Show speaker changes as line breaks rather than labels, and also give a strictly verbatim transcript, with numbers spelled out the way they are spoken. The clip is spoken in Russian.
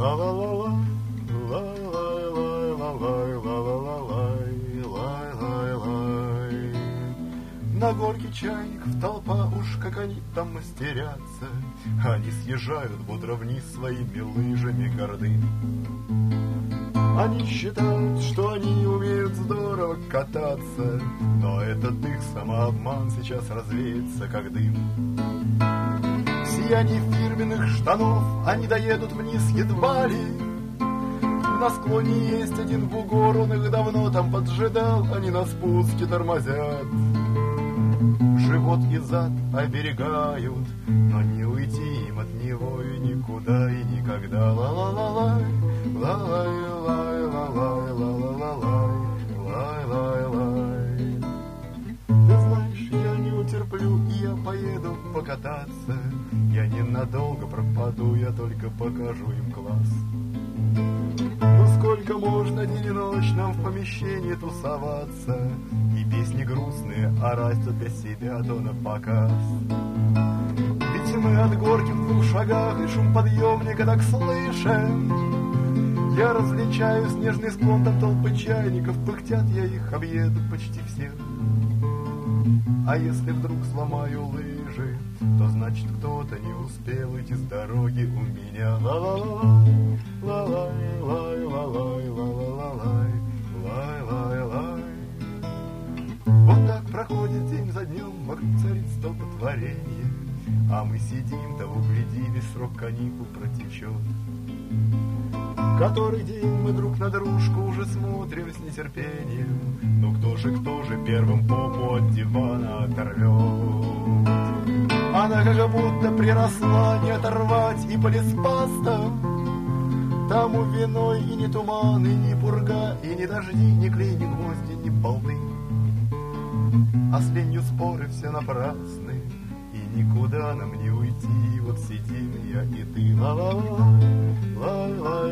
ла-ла-ла-ла, ла-ла-ла-ла-ла-ла-ла-ла-ла-ла. На горке чайников толпа, уж как они там мастерятся. Они съезжают бодро вниз своими лыжами горды. Они считают, что они умеют здорово кататься, но этот их самообман сейчас развеется, как дым. В сиянии фирменных штанов они доедут вниз едва ли. На склоне есть один бугор, он их давно там поджидал, они на спуске тормозят. Живот и зад оберегают, но не уйти им от него и никуда, и никогда. Ла-ла-ла-лай, ла-лай-лай, ла-лай-ла-лай, лай-лай-лай. Ты знаешь, я не утерплю, и я поеду покататься. Я ненадолго пропаду, я только покажу им класс. Ну сколько можно день и ночь нам в помещении тусоваться и песни грустные орать то для себя, то на показ. Ведь мы от горки в двух шагах и шум подъемника так слышим. Я различаю снежный склон, там толпы чайников пыхтят, я их объеду почти всех. А если вдруг сломаю лыжи, то значит кто-то не успел идти с дороги у меня. Ла-ла-ла, ла-лай, лай, ла-лай, лай, лай. Вот так проходит день за днем, вокруг царит столпотворение, а мы сидим, того гляди, весь срок каникул протечет. Который день мы друг на дружку уже смотрим с нетерпением. Ну кто же, кто же первым попу от дивана оторвет? Она как будто приросла, не оторвать и полиспастом. Тому виной и не туман, и не пурга, и не дожди, ни клей, ни гвозди, ни болты. А с ленью споры все напрасны, и никуда нам не уйти. Вот сидим я и ты, ла-ла-ла, ла-ла.